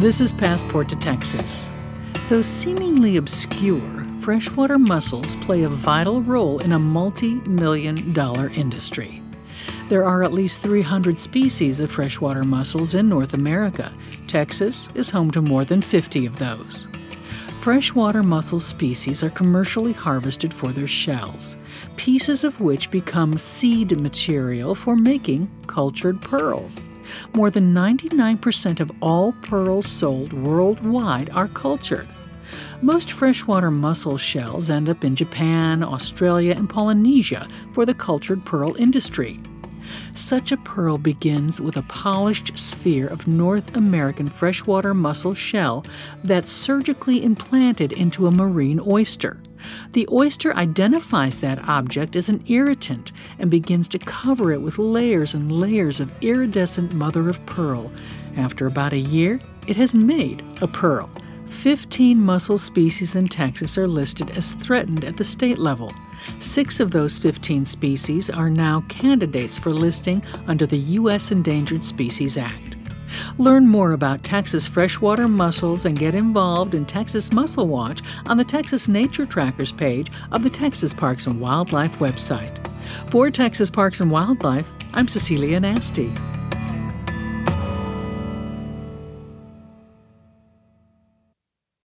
This is Passport to Texas. Though seemingly obscure, freshwater mussels play a vital role in a multi-million-dollar industry. There are at least 300 species of freshwater mussels in North America. Texas is home to more than 50 of those. Freshwater mussel species are commercially harvested for their shells, pieces of which become seed material for making cultured pearls. More than 99% of all pearls sold worldwide are cultured. Most freshwater mussel shells end up in Japan, Australia, and Polynesia for the cultured pearl industry. Such a pearl begins with a polished sphere of North American freshwater mussel shell that's surgically implanted into a marine oyster. The oyster identifies that object as an irritant and begins to cover it with layers and layers of iridescent mother-of-pearl. After about a year, it has made a pearl. 15 mussel species in Texas are listed as threatened at the state level. 6 of those 15 species are now candidates for listing under the U.S. Endangered Species Act. Learn more about Texas freshwater mussels and get involved in Texas Mussel Watch on the Texas Nature Trackers page of the Texas Parks and Wildlife website. For Texas Parks and Wildlife, I'm Cecilia Nasty.